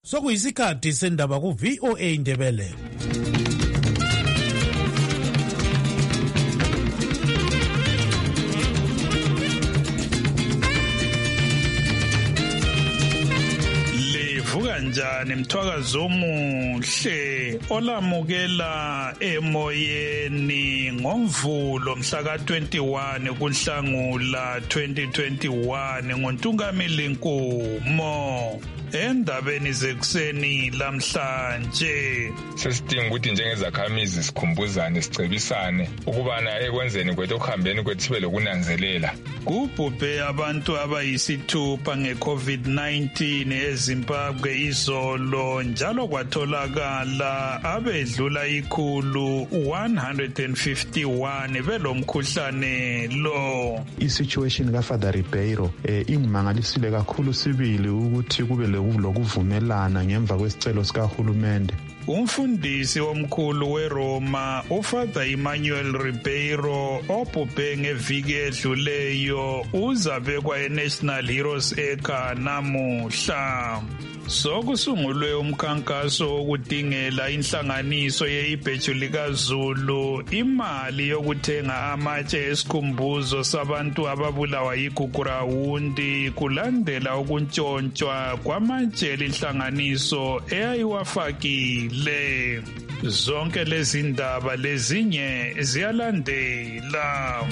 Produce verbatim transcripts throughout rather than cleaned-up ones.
Sokuyisikhathi sendaba ku V O A Indebele. Livuka njani mthwakazo omuhle olamukela emoyeni ngomvulo mhla ka twenty-one kuNhlangula twenty twenty-one ngoNtungamili Nkumo. Endabeni zekuseni lamhlanje sesidinga ukuthi njengezakhamizi sikhumbuzane sicebisane ukubana ekwenzeni kwethu okuhambeni kwethu sibe lokunanzelela. Kubhubhe abantu abayisithupha nge-COVID nineteen eZimbabwe izolo njalo kwatholakala abedlula ikhulu one hundred fifty-one belomkhuhlane lo. I-situation kaFather Ribeiro eh, ingimangalisile kakhulu sibili ukuthi kube lokuvumelana ngemva kwesicelo sikahulumende. Umfundisi omkhulu weRoma uFather Emmanuel Ribeiro obhubhe ngeviki edluleyo uzabekwa eNational Heroes Acre namuhla. Sokusungulwe umkhankaso wokudingela inhlanganiso ye-ibheju likaZulu imali yokuthenga amatshe esikhumbuzo sabantu ababulawa yigugurawundi kulandela ukuntshontshwa kwamatshe linhlanganiso eyayiwafakile. Zonke lezi ndaba lezinye ziyalandela.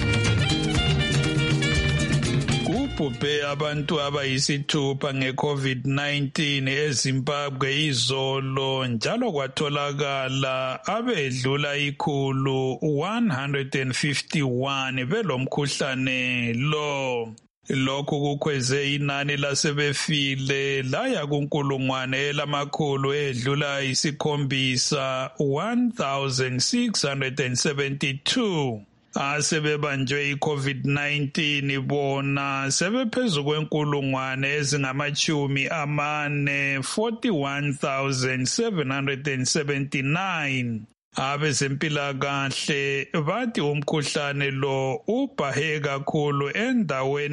Kubhubhe abantu abayisithupha nge-COVID nineteen eZimbabwe izolo njalo kwatholakala abedlula ikhulu one hundred fifty-one belomkhuhlane lo. Lokhu kukhweze inani lasebefile laya kunkulungwane lamakhulu edlula isikhombisa one thousand six hundred seventy-two. Asebebanjwe i-COVID nineteen bona sebephezulu kwenkulungwane ezingamachumi amane forty-one thousand seven hundred seventy-nine. Abezempilakahle bathi umkhuhlane lo ubhahe kakhulu endaweni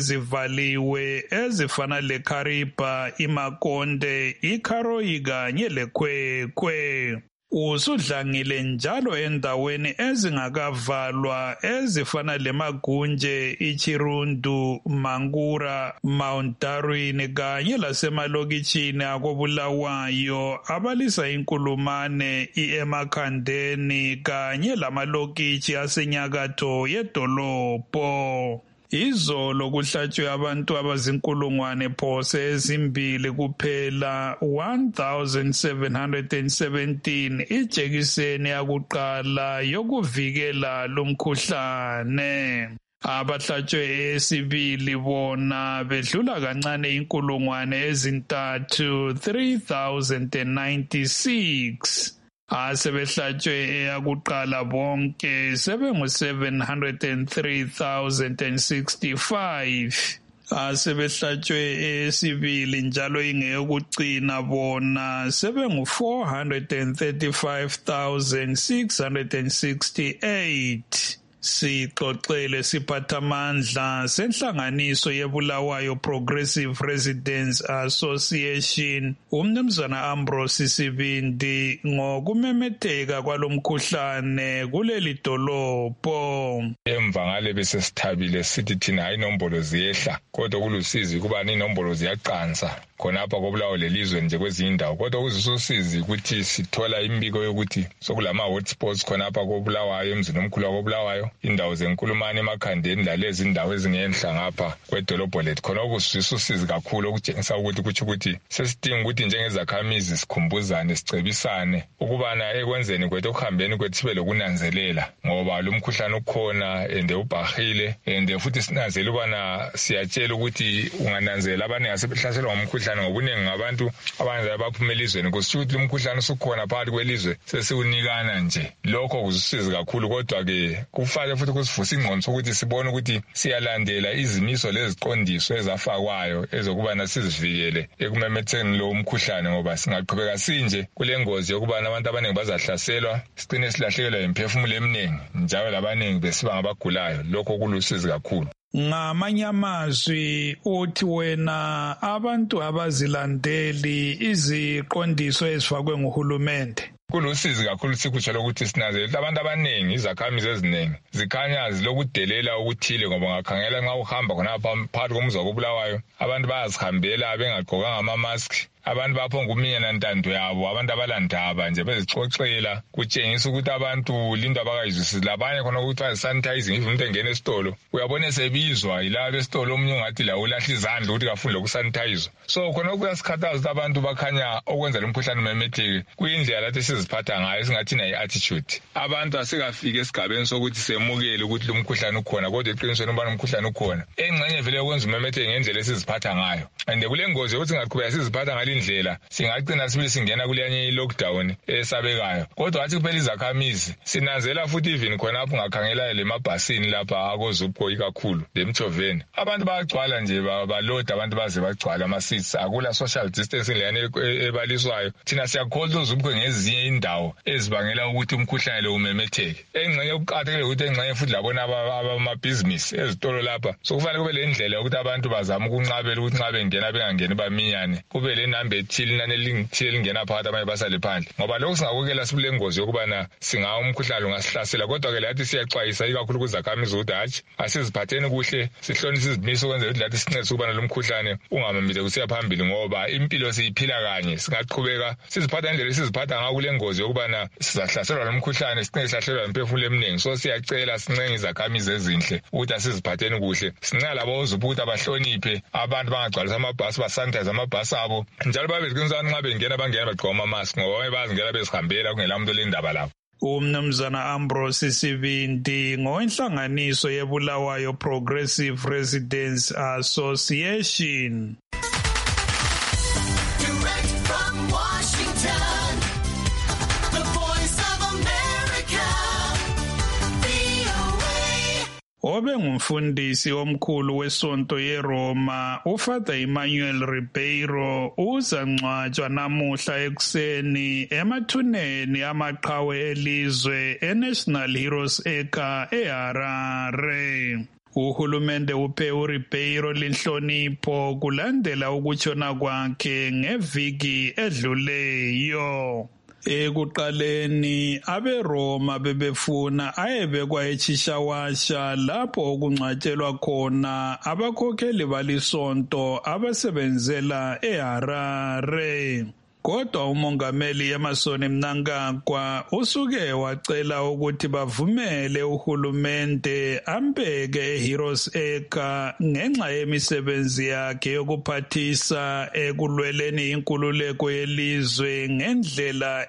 esezivaliwe ezifana leKariba, iMakonde, iKaroi kanye leKwekwe. Usudlangile njalo endaweni ezingakavalwa ezifana leMagunje, iChirundu, Mangura, Mount Darwin kanye lasemalokitshini akobulawayo abalisa inkulumane iEmakhandeni kanye lamalokitshi asenyakatho yedolobho. Izolo kuhlatshwe abantu abazinkulungwane phose ezimbili kuphela one thousand seven hundred seventeen ijekiseni yakuqala yokuvikela lomkhuhlane. Abahlatshwe esibili bona bedlula kancane inkulungwane ezintathu three thousand ninety-six. Asebehlatshwe eyakuqala bonke sebengu seven hundred three thousand sixty-five. Asebehlatshwe esibili njalo ingeyokugcina bona sebengu four hundred thirty-five thousand six hundred sixty-eight. Sixoxele siphathamandla senhlanganiso yebulawayo Progressive Residents Association uMnumzana Ambrose Sibindi ngokumemetheka kwalomkhuhlane kuleli dolobho. Emva ngale bese sithabile sithi thina inombolo ziyehla kodwa kulusizi kuba inombolo ziyaqansa khonapha kobulawo lelizwe nje kwezinye indawo kodwa kuzisusizi ukuthi sithola imbiko yokuthi sokulama hotspots khonapha kobulawayo emzini omkhulu kobulawayo indawo zenkulumane emakhandeni lalezi indawo ezingenhla ngapha kwedolobho lethu khona okusisusizi kakhulu okutshengisa ukuthi kuthi ukuthi sesidinga ukuthi njengezakhamizi sikhumbuzane sicebisane ukubana ekwenzeni kwethu okuhambeni kwethu sibe lokunanzelela ngoba lo mkhuhlane ukhona ende ubhahile ende futhi sinanzele ubana siyatshela ukuthi ungananzela abaningi asebehlaselwa ngomkhuhlane ngobuningi ngabantu abanze abaphumelizweni kusho ukuthi umkhuhlane usukhona phakathi kwelizwe sesiunikana nje lokho kuzisiza kakhulu kodwa ke kufanele futhi kusivuse ingqondo sokuthi sibone ukuthi siyalandela izimiso leziqondiso ezafakwayo ezokubana sizivikele ekumemethekeni lo umkhuhlane ngoba singaqhubeka sinje kule ngozi yokuba abantu abaningi bazahlaselwa sigcine silahlekelwa imphefumulo eminingi njalo labaningi besiba ngabagulayo lokho kulusizi kakhulu. Ngamanye amazwi uthi wena abantu abazilandeli iziqondiso ezifakwe nguhulumende. Kulusizi kakhulu sikhutsha lokuthi sinanzelele abantu abaningi izakhamizi eziningi zikhanya zilokudelela ukuthile ngoba ngakhangela nxa uhamba khonapha phakathi komuzi wakoBulawayo abantu bayazihambela bengagqokanga ama-mask. Abantu baphonga ukuminyana ntando yabo, abantu abalandaba nje bezixoxela kutshengisa ukuthi abantu lindo abakayizwisisi. Labanye khona ukuthi sanitizing umuntu engena esitolo uyabona sebizwa yilabo esitolo omunye ungathi la ulahla izandla ukuthi kafunde ukusanitize. So khona kuyasikhathaza ukuthi abantu bakhanya okwenza lumkhuhlane umemetheke kuyindlela lathi siziphatha ngayo singathi na i-attitude. Abantu asikafika esigabeni sokuthi semukele ukuthi lumkhuhlane ukhona kodwa eqinisweni ubani umkhuhlane ukhona. Engxenye vele ukwenza umemetheke ngendlela esiziphatha ngayo. And kule ngozi ukuthi ngaqhubeka siziphatha ngale indlela singagcina sibe singena kuleyanye i-lockdown esabekayo. Kodwa wathi kuphela izakhamizi sinanzela futhi even khonapho ungakhangela le mabhasini lapha akozupho ikakhulu lemthoveni. Abantu bayagcwala nje baloda abantu baze bagcwala ama-seats akula social distancing leyane ebaliswayo. Thina siyakholwa uzupho ngezinye indawo ezibangela ukuthi umkhuhlane lo umemetheke. Engxenye ukuqathekile ukuthi engxenye futhi labona abamabhizinisi ezitolo lapha sokufanele kube le ndlela ukuthi abantu bazama ukunqabela ukuthi nxa bengena bengangeni baminyane kube le namba ethile inani elithile lingena phakathi abanye basale phandle ngoba lokho singakukela sibule ngozi yokubana singawo umkhuhlane ungasihlasela. Kodwa ke lathi siyaxwayisa ikakhulu kuzakhamizi ukuthi hatshi asiziphatheni kuhle sihlonise izimiso ukwenzela ukuthi lathi sincedise ukubana lo mkhuhlane ungamamile kusiya phambili ngoba impilo siyiphila kanye singaqhubeka siziphatha indlela esiziphatha ngayo kule ngozi yokubana sizahlaselwa lo mkhuhlane sincede sihlaselwa imphefumulo eminingi. So siyacela sincenge izakhamizi ezinhle ukuthi asiziphatheni kuhle sincela labo ozupho ukuthi abahloniphe abantu bangagcwalisa amabhasi basanitize amabhasi abo njalo babe beziqinisana nxa bengena bangena bagqoka ama-mask ngoba bazingena bezihambela kungela muntu olendaba lapho. Umnumzana Ambrose Sibindi ngowenhlanganiso yeBulawayo Progressive Residents Association. Direct from Washington, the Voice of America, V O A. Obe ngumfundisi omkhulu wesonto yeRoma uFather Emmanuel Ribeiro uzangcwatshwa namuhla ekuseni emathuneni amaqhawe elizwe eNational Heroes Acre eHarare. Uhulumende uphe uRibeiro linhlonipho kulandela ukutshona kwakhe ngeviki edluleyo. Ekuqaleni abeRoma bebefuna ayebekwa eChishawasha lapho okungcwatshelwa khona abakhokheli balisonto abasebenzela eHarare. Kodwa umongameli Emmerson Mnangagwa usuke wacela ukuthi bavumele uhulumende ambeke eHeroes Acre ngenxa yemisebenzi yakhe yokuphathisa ekulweleni inkululeko yelizwe ngendlela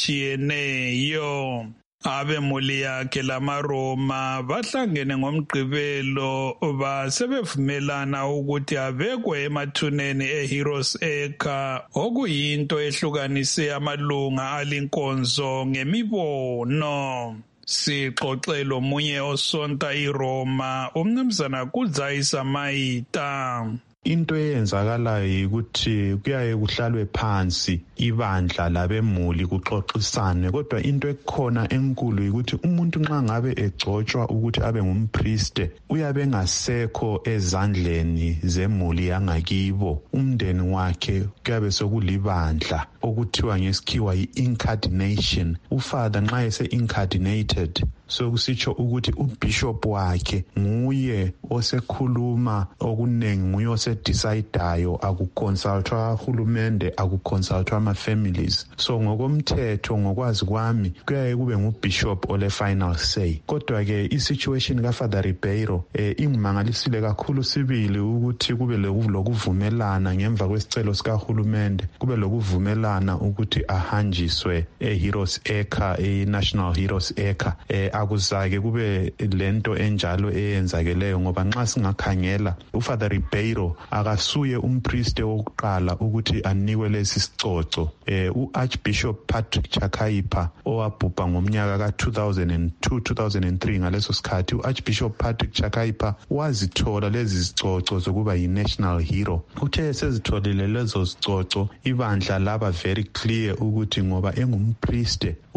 ezitshiyeneyo. Abemuli yakhe lamaRoma bahlangene ngomgqibelo basebevumelana ukuthi abekwe emathuneni eHeroes Acre okuyinto ehlukanise amalunga alinkonzo ngemibono. Sixoxela omunye osonta iRoma umnumzana Kudzayisa Mayita. Into eyenzakalayo ukuthi kuyaye kuhlalwe phansi ibandla labemuli kuxoxisane kodwa into ekhona enkulu ukuthi umuntu nxa ngabe egcotshwa ukuthi abe ngumpriste uyabe engasekho ezandleni zemuli yangakibo umndeni wakhe kuyabe sokulibandla okuthiwa ngesikhiwa yi-incardination. Ufather nxa ese incardinated so kusitsho ukuthi ubishop wakhe nguye osekhuluma okunengi nguye osedecidayo akuconsultwa uhulumende akuconsultwa ama-families. So ngokomthetho ngokwazi kwami kuyaye kube ngubishop ole final say. Kodwa ke i-situation kaFather Ribeiro eh, ingimangalisile kakhulu sibili ukuthi kube lokuvumelana ngemva kwesicelo sikahulumende kube lokuvumelana ukuthi ahanjiswe eHeroes Acre e-National Heroes Acre eh, akuzake kube lento enjalo eyenzakeleyo ngoba nxa singakhangela uFather Ribeiro akasuye umpriest wokuqala ukuthi anikwe lesi sicoco. eh uArchbishop Patrick Chakaipa owabhubha ngomnyaka ka two thousand two two thousand three ngaleso sikhathi uArchbishop Patrick Chakaipa wazithola lezi sicoco zokuba yi-national hero. Uthe sezitholile lezo sicoco ibandla laba very clear ukuthi ngoba engumpriest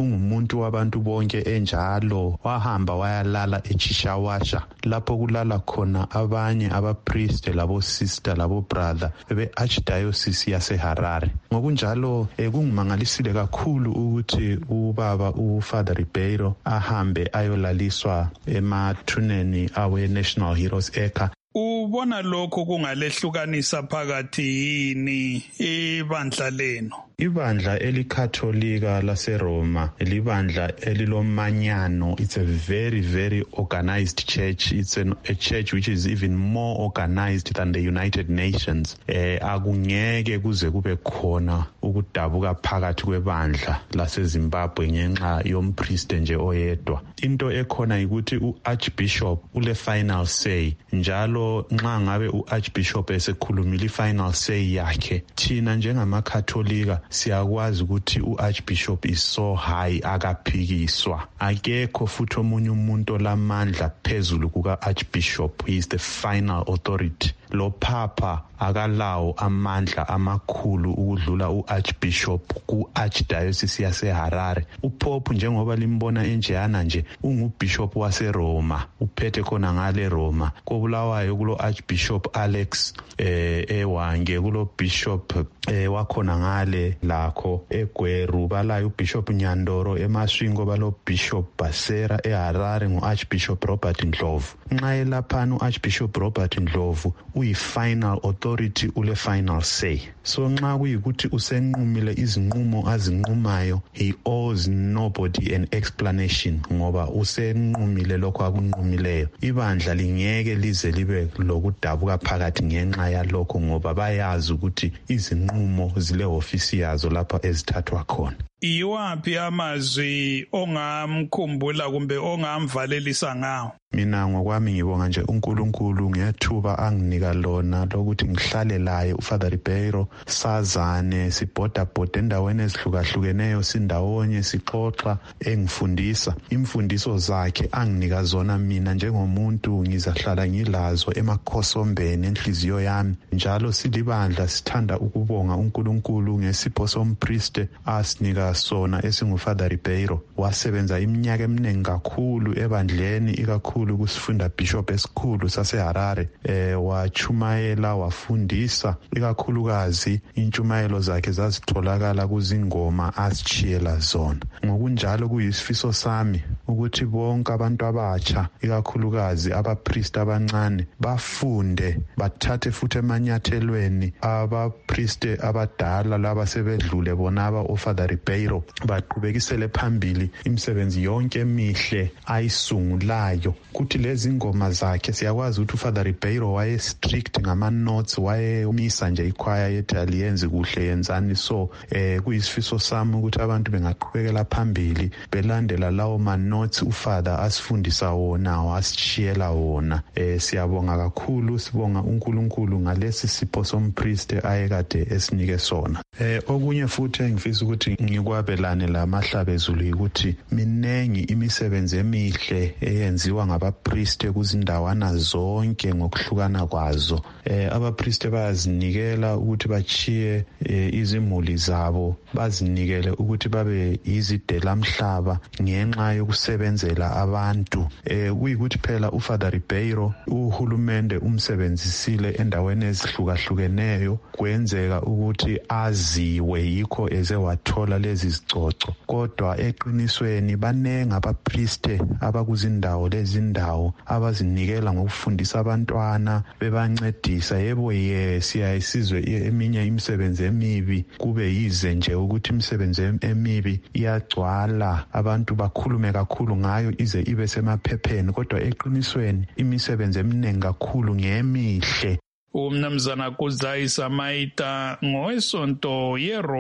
ungumuntu wabantu bonke enjalo wahamba wayalala eChishawasha lapho kulala khona abanye abapriest labo sister labo brother be Archdiocese yaseHarare. Ngokunjalo kungumangalisile kakhulu ukuthi ubaba uFather Ribeiro ahambe ayolaliswa emathuneni awe National Heroes Acre. Ubona lokho kungalehlukanisa phakathi yini ibandla leno? Ibandla elikatholika laseRoma libandla elilomanyano. It's a very very organized church. It's an, a church which is even more organized than the United Nations. Eh akungeke kuze kube khona ukudabuka phakathi kwebandla laseZimbabwe ngenxa yompriest nje oyedwa. Into ekhona ukuthi uArchbishop ule final say, njalo nxa ngabe uArchbishop esekhulumile ifinal say yakhe, thina njengamakatholika siyakwazi ukuthi uArchbishop is so high akaphikiswa. Akekho futhi omunye umuntu lamandla phezulu kuka Archbishop. He is the final authority. Lo papa akalawo amandla amakhulu ukudlula uArchbishop ku Archdiocese yaseHarare. Upope njengoba limbona enjeyana nje ungubishop waseRoma, uphethe khona ngale Roma. Kobulawayo kulo Archbishop Alex eh ewange, kulo bishop eh wakhona ngale lakho eGweru, balayo uBishop Nyandoro eMaswingo, balo Bishop Basera eHarare nguArchbishop Robert Ndlovu. Nxa elaphana uArchbishop Robert Ndlovu uyi-final authority, ule final say. So nxa kuyikuthi usenqumile izinqumo azinqumayo, he owes nobody an explanation ngoba usenqumile lokho akunqumileyo. Ibandla lingeke lize libe lokudabuka phakathi ngenxa yalokho ngoba bayazi ukuthi izinqumo zile ofisi yazo lapha ezithathwa khona. Iwaphi amazwi ongamkhumbula kumbe ongamvalelisa ngawo? Mina ngokwami ngibonga nje uNkulunkulu ngethuba anginika lona lokuthi ngihlale laye uFather Ribeiro, sazane sibhoda bhoda endaweni ezihlukahlukeneyo, sindawonye sixoxa, engifundisa imfundiso zakhe anginika zona. Mina njengomuntu ngizahlala ngilazo emakhosombeni enhliziyo yami. Njalo silibandla sithanda ukubonga uNkulunkulu ngesipho sompriest asinika sona esinguFather Ribeiro. Wasebenza iminyaka eminingi kakhulu ebandleni, ikakhulu kusifunda bishop esikhulu saseHarare. Eh wachumayela, wafundisa, ikakhulukazi inchumayelo zakhe zazitholakala kuzingoma asichiyela zona. Ngokunjalo kuyisifiso sami ukuthi bonke abantu abatsha, ikakhulukazi abapriest abancane, bafunde bathathe futhi emanyathelweni abapriest abadala laba sebedlule bonaba uFather Ribeiro, baqhubekisele phambili imisebenzi yonke emihle ayisungulayo. Kuthi lezi ngoma zakhe siyakwazi ukuthi uFather Ribeiro waye strict ngama notes, waye umisa nje ikhwaya yethi aliyenzi kuhle yenzani. So eh kuyisifiso sami ukuthi abantu bengaqhubekela phambili belandela lawo ma notes uFather asifundisa wona, wasishiyela wona. Eh siyabonga kakhulu, sibonga uNkulunkulu ngalesi sipho sompriest ayekade esinike sona. Eh okunye futhi engifisa ukuthi ngikwabelane la mahlabezulu ukuthi minengi imisebenzi emihle eyenziwa ngabapriest kuzindawana zonke ngokuhlukana kwazo. Eh abapriest bayazinikela ukuthi bachiye eh, izimuli zabo, bazinikele ukuthi babe izidela mhlaba ngenxa yokusebenzela abantu. Eh kuyikuthi phela uFather Ribeiro uhulumende umsebenzisile endaweni ezihlukahlukeneyo, kwenzeka ukuthi aziwe, yikho eze wathola lezi zicoco. Kodwa eqinisweni banengi abapriest abakuzindawo lezi ndawo abazinikela ngokufundisa abantwana, bebancedisa. Yebo ye siyayisizwe eminye imisebenzi emibi kube yize nje ukuthi imisebenzi emibi iyagcwala, abantu bakhulume kakhulu ngayo ize ibe semaphepheni, kodwa eqinisweni imisebenzi eminingi kakhulu ngemihle. Umnumzana Kuzayisa Maita ngowesonto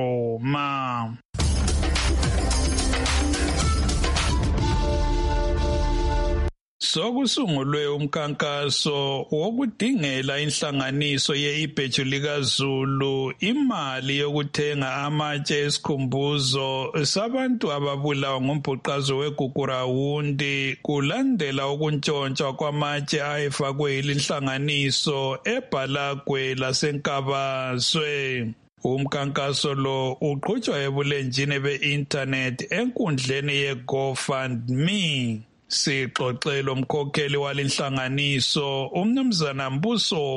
yeRoma. Sokusungulwe umkhankaso wokudingela inhlanganiso ye-Ibheju likaZulu imali yokuthenga amatshe esikhumbuzo sabantu ababulawa ngombhuqazo weGugurawundi kulandela ukuntshontshwa kwamatshe ayefakwe yile inhlanganiso eBhalagwe laseNkabazwe. Umkankaso lo uqhutshwa ebulenjini be-internet enkundleni ye-GoFundMe. Sixoxela umkhokheli walenhlanganiso umnumzana Mbuso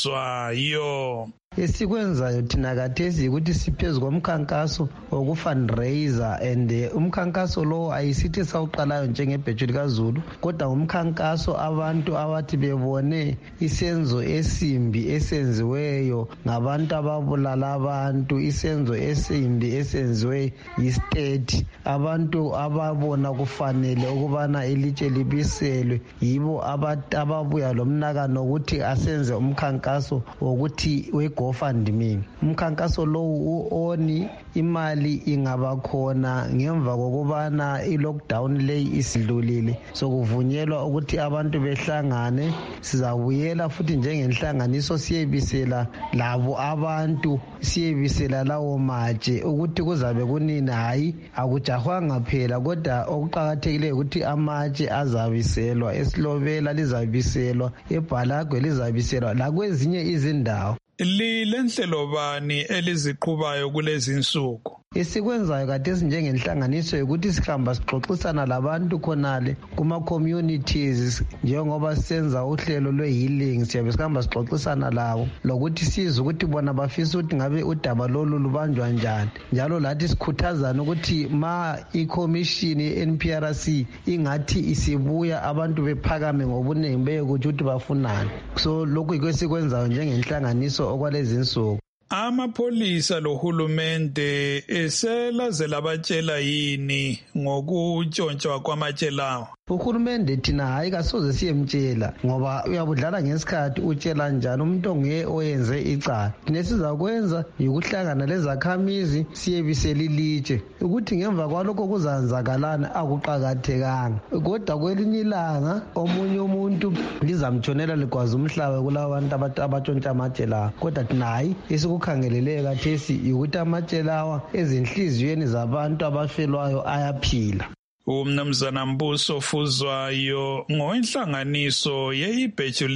Fuzwayo. Esikwenzayo thina kathesi ukuthi siphezu komkhankaso wokufundraiser and umkhankaso lo ayisithi sawuqalayo njengebheju likaZulu kodwa umkhankaso abantu abathi bebone isenzo esimbi esenziweyo ngabantu ababulala abantu, isenzo esimbi esenziwe yistate, abantu ababona kufanele ukubana ilitshe libiselwe yibo ababuya lomnakano ukuthi asenze umkhankaso wokuthi wego GoFundMe. Umkhankaso lowu uoni imali ingaba khona ngemva kokubana i-lockdown leyi isidlulile sokuvunyelwa ukuthi abantu behlangane. Sizabuyela futhi njengenhlanganiso siyebisela labo abantu, siyebisela lawo matshe ukuthi kuzabe kunini. Hayi akujahwanga phela kodwa okuqakathekileyo ukuthi amatshe azabiselwa, eSilobela lizabiselwa, eBhalagwe lizabiselwa lakwezinye izindawo. Lilenhlelo bani eliziqhubayo kulezi insuku? Esikwenzayo kade sinjengenhlanganiso ukuthi sihamba sixoxisana labantu khonale kuma communities njengoba senza uhlelo lwe-healing, siyabe sihamba sixoxisana labo lokuthi size ukuthi bona bafisa ukuthi ngabe udaba lolu lubanjwa njani, njalo lathi sikhuthazana ukuthi ma i-commission ye-N P R C ingathi isibuya abantu bephakame ngobuningi beye ukuthi bafunani. So lokhu yikho esikwenzayo njengenhlanganiso okwalezi insuku. Amapholisa lohulumende eselaze labatshela yini ngokutshontshwa kwamatshe lawo? Uhulumende thina hayi kasoze siyemtshela ngoba uyabudlala ngesikhathi utshela njani umuntu onguye oyenze icala. Thina sizakwenza yikuhlangana lezakhamizi siyebisela ilitshe ukuthi ngemva kwalokho kuzanzakalana akuqakathekanga, kodwa kwelinye ilanga omunye umuntu lizamtshonela ligwaza umhlaba kulabo bantu abatshontsha amatshe lawo. Kodwa thina hayi esikukhangeleleyo kathesi yikuthi amatshe lawa ezinhliziyweni zabantu abafelwayo ayaphila. Umnumzana Mbuso Fuzwayo ngowenhlanganiso ye-Ibheju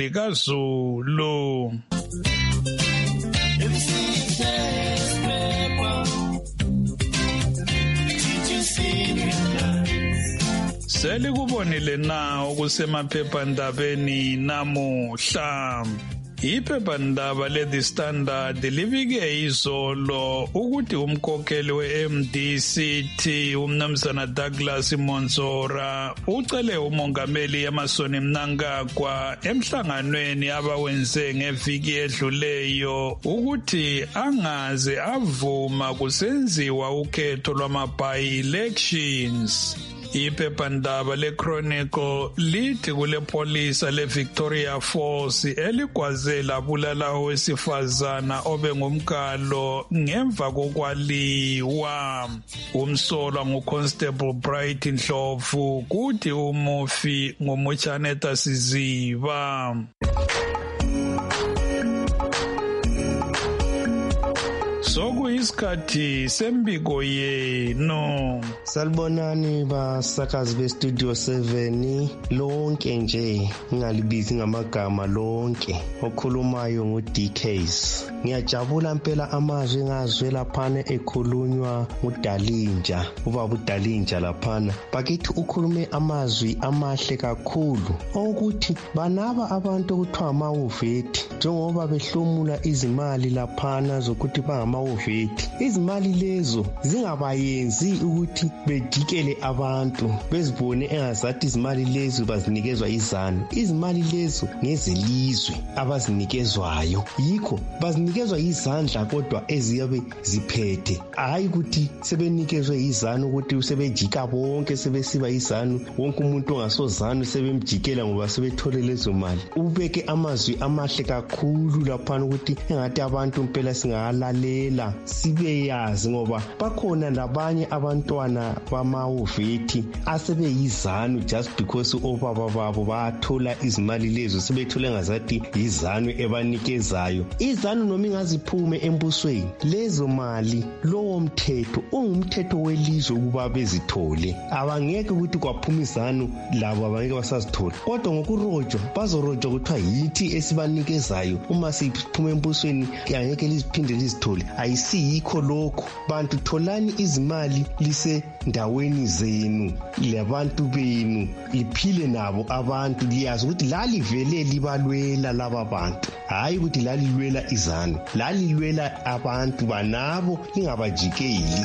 likaZulu. Selikubonile na okusemaphephandabeni namuhla? Iphephandaba le-The Standard libike izolo ukuthi umkhokheli we-M D C T umnumzana Douglas Monzora ucele umongameli Emmerson Mnangagwa emhlanganweni abawenze ngeviki edluleyo ukuthi angaze avuma kusenziwa ukhetho lwama-by-elections. Iphephandaba le-Chronicle lithi kule pholisa le-Victoria Falls eligwaze labulala owesifazana obengumkalo ngemva kokwaliwa. Umsolwa nguConstable Bright Ndlovu kuthi umufi ngumuChaneta Siziba. Sokuyisikhathi sembiko yenu. Salibonani basakazi bestudio seven lonke nje, ngalibizi ngamagama lonke. Okhulumayo ngu-D Ks. Ngiyajabula impela amazwi engazwe laphana ekhulunywa nguDalinja, ubaba uDalinja laphana. Bakithi ukhulume amazwi amahle kakhulu ukuthi banaba abantu okuthiwa amawuvethi njengoba behlomula izimali laphana zokuthi bangamawuvethi. Izimali lezo zingabayenzi ukuthi bejikele abantu bezibone engazathi izimali lezo bazinikezwa izanu. Izimali lezo ngezelizwe abazinikezwayo, yikho bazinikezwa izandla kodwa eziyabe ziphethe, hayi ukuthi sebenikezwe izanu ukuthi sebejika bonke sebesiba izanu, wonke umuntu ongasozanu sebemjikela ngoba sebethole lezo mali. Ubeke amazwi amahle kakhulu laphana ukuthi engathi abantu impela singalalela sibeyazi ngoba bakhona labanye abantwana bamawuvethi asebeyizanu just because obaba babo bathola izimali lezo sebethole ngazathi izanu ebanikezayo. Izanu noma ingaziphume embusweni lezo mali, lowo mthetho ungumthetho welizwe ukuba bezithole. Abangeke ukuthi kwaphuma izanu labo abangeke basazithola, kodwa ngokurojwa bazorojwa kuthiwa yithi esibanikezayo. Uma siphume embusweni angeke liziphinde lizithole. Ayisi kuyikho lokhu bantu tholani izimali lisendaweni zenu labantu benu liphile nabo abantu liyazi ukuthi lalivele libalwela laba bantu hayi ukuthi lalilwela izanu lalilwela abantu banabo lingabajikeli.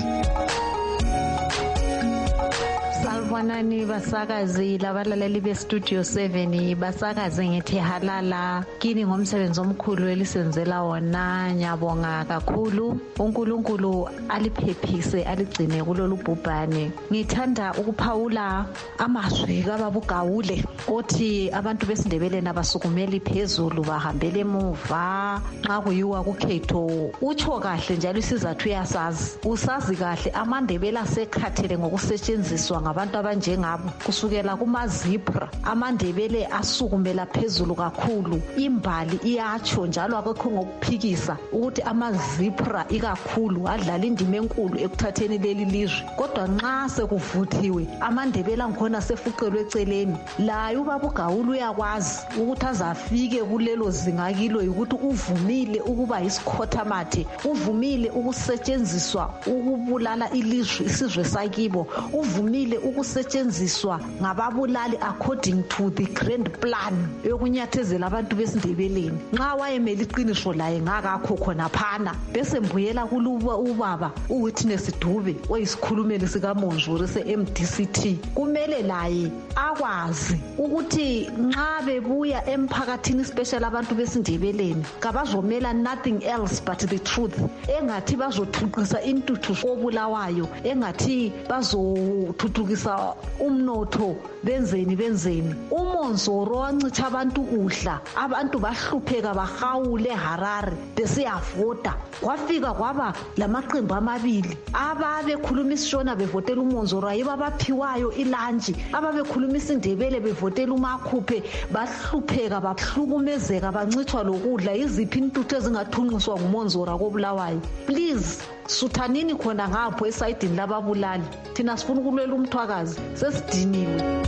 Salwanani basakazi labalaleli bestudio seven basakazi ngithi halala kini ngomsebenzi omkhulu elisenzela wona nyabonga kakhulu uNkulunkulu aliphephise aligcine kulolu bhubhane. Ngithanda ukuphawula amazwi kababugawule othi abantu besindebeleni abasukumeli phezulu bahambele emuva nxa kuyiwa kukhetho. Utsho kahle njalo isizathu uyasazi usazi kahle amandebele asekhathele ngokusetshenziswa ngabantu abanjengabo kusukela kumazibra amandebele asukumela phezulu kakhulu. Imbali iyatsho njalo akekho ngokuphikisa ukuthi amazibra ikakhulu adlala indima enkulu ekuthatheni leli lizwe, kodwa nxa sekuvuthiwe amandebele angikhona sefuqelwe eceleni. Laye ubaba uGawule uyakwazi ukuthi azafike kulelo zinga kilo ukuthi uvumile ukuba yisikhothamathi, uvumile ukusetshenziswa ukubulala ilizwe isizwe sakibo, uvumile ukusetshenziswa ngababulali according to the grand plan yokunyathezela abantu besindebeleni. Nxa wayemele iqiniso laye ngakakho khona phana bese mbuyela kuluba ubaba uWitness Dube oyisikhulumeli sikaMonzuri se-M D C T. Kumele laye akwazi ukuthi nxa bebuya emphakathini special abantu besindebeleni kabazomela nothing else but the truth, engathi bazothuthukisa intuthu kobulawayo, engathi bazothuthukisa umnotho benzeni benzeni. uMonzoro wancitha abantu kudla, abantu bahlupheka bahawule Harare besiyavota. Kwafika kwaba lamaqembu amabili ababekhuluma isishona bevotela uMonzoro ayiba abaphiwayo ilanji, ababekhuluma isindebele bevotela uMakhuphe bahlupheka bahlukumezeka bancithwa lokudla. Iziphi intuthu ezingathunqiswa nguMonzoro akobulawayo? Please suthanini khona ngapho esayidini lababulali, thina sifuna ukulwela umthwakazi sesidiniwe.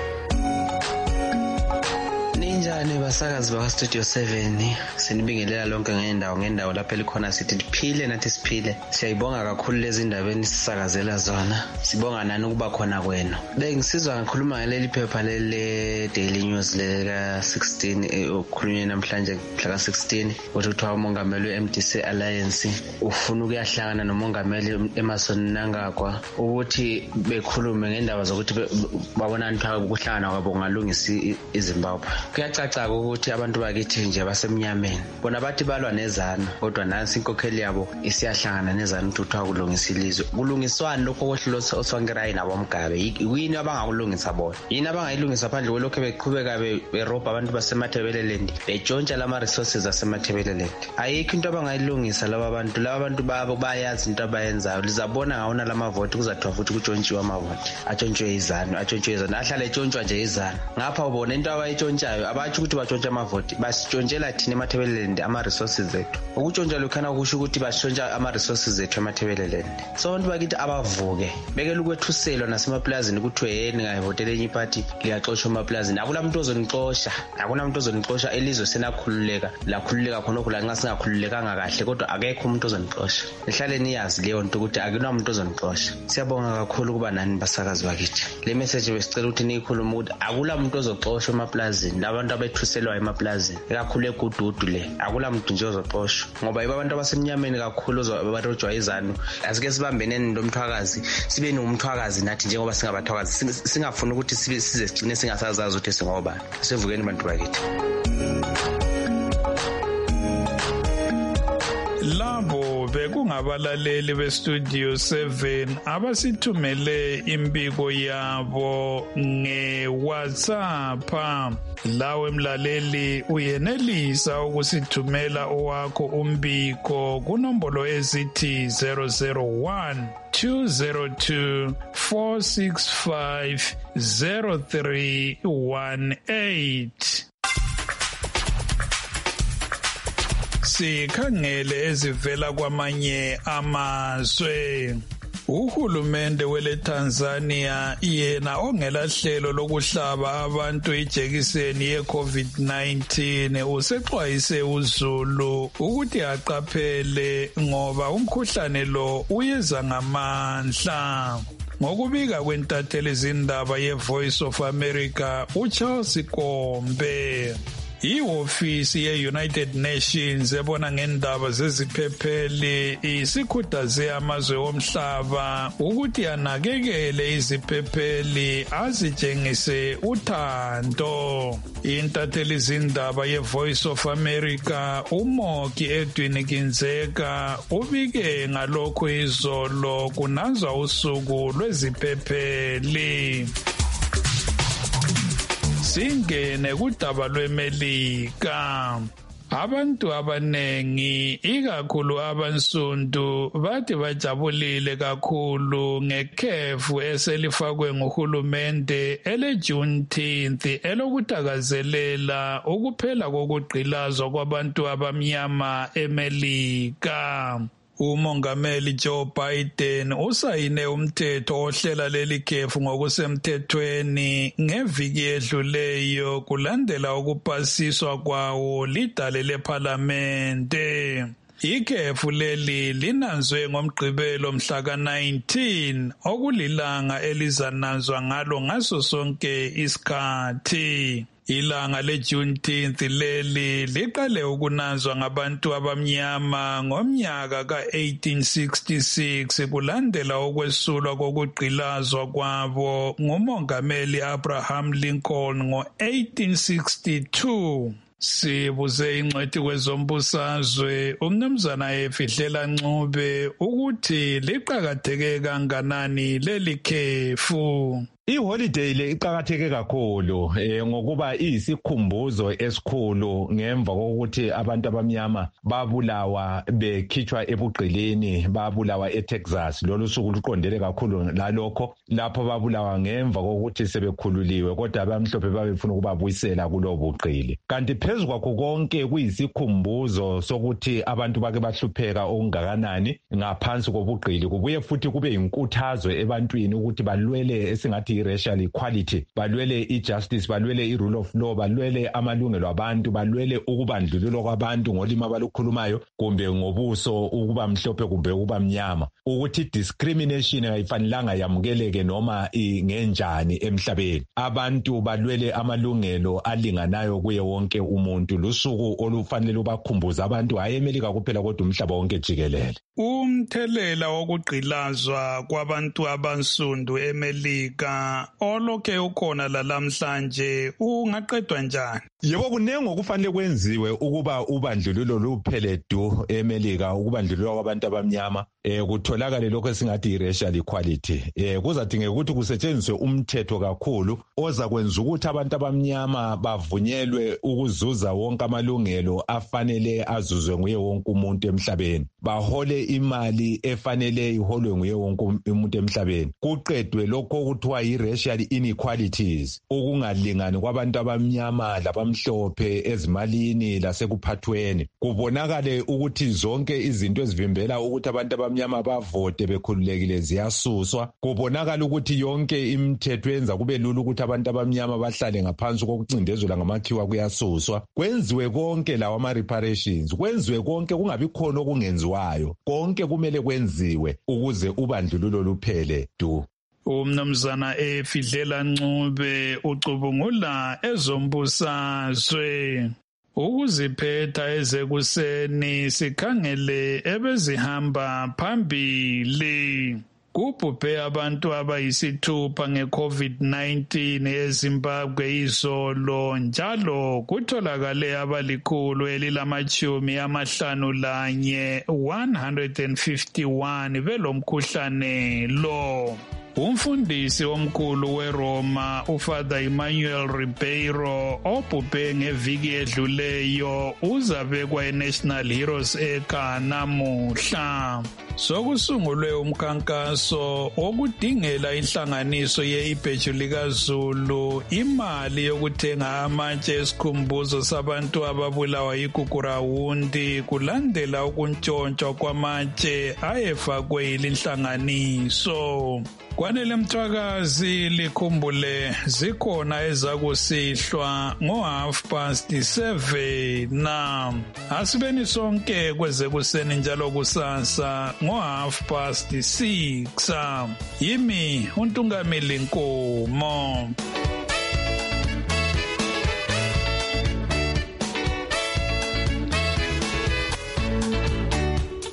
Ninjani basakazi baka Studio seven, sinibingelela lonke ngendawo ngendawo lapha elikhona sithi siphile nathi siphile. Siyayibonga kakhulu lezi indaba enisisakazela zona, sibonga nani ukuba khona kwenu. Bengisizwa ngikhuluma ngaleli phepha lele Daily News leka sixteen okukhulunywe namhlanje mhla sixteen ukuthi kuthiwa umongameli we-M D C Alliance ufuna ukuyahlangana nomongameli Emmerson Mnangagwa ukuthi bekhulume ngendaba zokuthi babona ukuthi ukuhlangana kwabo kungalungisa iZimbabwe. Kuyacaca ukuthi abantu bakithi nje basemnyameni bona bathi balwa nezanu, kodwa nansi inkokheli yabo isiyahlangana nezanu ukuthi akulungisa ilizwe. Kulungiswana lokho kohlelo oswangirayi nabomgabe yini abangakulungisa bona? Yini abangayilungisa phandle kwelokho beqhubeka berobha abantu basemathebeleland betshontsha lama resources asemathebeleland? Ayikho into abangayilungisa laba bantu. Laba bantu babo bayazi into abayenzayo. Lizabona ngawona lama vote kuzathiwa futhi kutshontshiwa amavote, atshontshiwe izanu, atshontshiwe izanu, ahlale etshontshiwa nje izanu. Ngapha ubona into abayitshontshayo abathi ukuthi batshontsha amavote, basitshontshela thina emathebeleland ama resources zethu. Ukutshontsha lokhana kusho ukuthi basitshontsha ama resources zethu emathebeleland. So abantu bakithi abavuke bekela ukwethuselwa nasemaplazini kuthiwe yeni ngayivotela enye iparty liyaxoshwa emaplazini. Akula muntu ozonixosha, akuna muntu ozonixosha. Elizwe senakhululeka, lakhululeka khonokho lanxa singakhululekanga kahle, kodwa akekho umuntu ozonixosha. Lihlale niyazi leyo nto ukuthi akuna umuntu ozonixosha. Siyabonga kakhulu kuba nani basakazi bakithi. Le message besicela ukuthi niyikhuluma ukuthi akula muntu ozoxoshwa emaplazini. Abantu abethuselwa emaplazini ekakhulu egududu le, akula muntu nje ozoxoshwa ngoba yiba abantu abasemnyameni kakhulu abarojwa izanu. Asike sibambeneni nomthwakazi, sibe nomthwakazi nathi njengoba singabathwakazi, singafuni ukuthi sibe size sigcine singasazazi ukuthi singoba. Sivukeni bantu bakithi. Labo bekungabalaleli bestudio seven abasithumele imbiko yabo nge-WhatsApp. Lawe mlaleli uyenelisa ukusithumela owakho umbiko kunombolo ezithi zero zero one two zero two four six five zero three one eight. Sikhangele ezivela kwamanye amazwe. Uhulumende wele Tanzania yena ongela hlelo lokuhlaba abantu ijekiseni ye COVID nineteen usexwayise uZulu ukuthi aqaphele ngoba umkhuhlane lo uyeza ngamandla. Ngokubika kwentatheli izindaba ye-Voice of America uCharles Kombe. Ihofisi ye-United Nations ebona ngendaba zeziphepheli isikhuthaze amazwe omhlaba ukuthi anakekele iziphepheli azitshengise uthando. Intatheli izindaba ye-Voice of America uMoki Edwin Kinzeka ubike ngalokho izolo kunanzwa usuku lweziphepheli. Singene kudaba lweMelika. Abantu abanengi ikakhulu abansundu bathi bajabulile kakhulu ngekhefu eselifakwe nguhulumende ele Juneteenth elokuthakazelela ukuphela kokugqilazwa kwabantu abamnyama eMelika. Umongameli Joe Biden usayine umthetho ohlela leli khefu ngokusemthethweni ngeviki edluleyo kulandela ukupasiswa kwawo lidale leParlamente. Ikhefu leli linanzwe ngomgqibelo mhla ka nineteen okulilanga elizananzwa ngalo ngaso sonke isikhathi. Ilanga le-Juneteenth leli liqale ukunanzwa ngabantu abamnyama ngomnyaka ka eighteen sixty-six kulandela ukwesulwa kokugqilazwa kwabo ngumongameli Abraham Lincoln ngo eighteen sixty-two. Sibuze ingcwethi kwezombusazwe umnumzana Efihlela Ncube ukuthi liqhakatheke kanganani leli khefu. Iholiday le iqhakatheke kakhulu eh ngokuba iyisikhumbuzo esikhulu ngemva kokuthi abantu abamnyama babulawa bekhitshwa ebugqilini babulawa eTexas. Lolu suku luqondele kakhulu lalokho lapho babulawa ngemva kokuthi sebekhululiwe kodwa abamhlophe babefuna ukubabuyisela kulo bugqili. Kanti phezulu kwakho konke kuyisikhumbuzo sokuthi abantu bake bahlupheka okungakanani ngaphansi kobugqili. Kubuye futhi kube inkuthazo ebantwini ukuthi balwele esingathi i-racial equality, balwele i-justice, balwele i-rule of law, balwele amalungelo abantu, balwele ukubandlululwa kwabantu ngolimi abalukhulumayo kumbe ngobuso ukuba mhlophe kumbe ukuba mnyama, ukuthi discrimination ayifanelanga yamukeleke noma ngenjani emhlabeni. Abantu balwele amalungelo alinganayo kuye wonke umuntu. Lusuku olufanele ubakhumbuza abantu hayi eMelika kuphela kodwa umhlaba wonke jikelele. Umthelela wokugqilazwa kwabantu abansundu eMelika olokhe ukhona lalamhlanje ungaqedwa njani? Yebo kunengi okufanele kwenziwe ukuba ubandlululo luphele du eMelika, ukubandlululwa kwabantu abamnyama eh kutholakale lokho esingathi i-racial equality. Eh kuzadingeka ukuthi kusetshenziswe umthetho kakhulu oza kwenza ukuthi abantu abamnyama bavunyelwe ukuzuza wonke amalungelo afanele azuzwe nguye wonke umuntu emhlabeni. Bahole imali efanele iholwe nguye wonke umuntu emhlabeni. Kuqedwe lokho okuthiwa i-racial inequalities, ukungalingani kwabantu abamnyama labamhlophe ezimalini lasekuphathweni. Kubonakale ukuthi zonke izinto ezivimbela ukuthi abantu abamnyama bavote bekhululekile ziyasuswa. Kubonakale ukuthi yonke imithetho yenza kube lula ukuthi abantu abamnyama bahlale ngaphansi kokucindezela ngamakhiwa kuyasuswa. Kwenziwe konke lawa ama-reparations, kwenziwe konke kungabi khona okungenziwayo. Konke kumele kwenziwe ukuze ubandlululo luphele du. Umnumzana Efihlela Ncube ucubungula ezombusazwe. Ukuziphetha ezekuseni sikhangele ebezihamba phambili. Kubhubhe abantu abayisithupha nge-COVID nineteen eZimbabwe izolo, njalo kutholakale abalikhulu elilamachumi amahlanu lanye one hundred fifty-one belomkhuhlane lo. Umfundisi omkhulu weRoma uFather Emmanuel Ribeiro obhubhe ngeviki edluleyo uzabekwa eNational Heroes Acre namuhla. Sokusungulwe umkhankaso wokudingela inhlanganiso ye-ibheju likaZulu imali yokuthenga amatshe esikhumbuzo sabantu ababulawa yigugurawundi kulandela ukuntshontshwa kwamatshe ayefakwe yinhlanganiso. Kwanele Mthwakazi likhumbule zikhona ezakusihlwa ngo half past seven na asibeni sonke kweze kuseni njalo kusasa ngo half past six. Yimi uNtungamili Nkomo.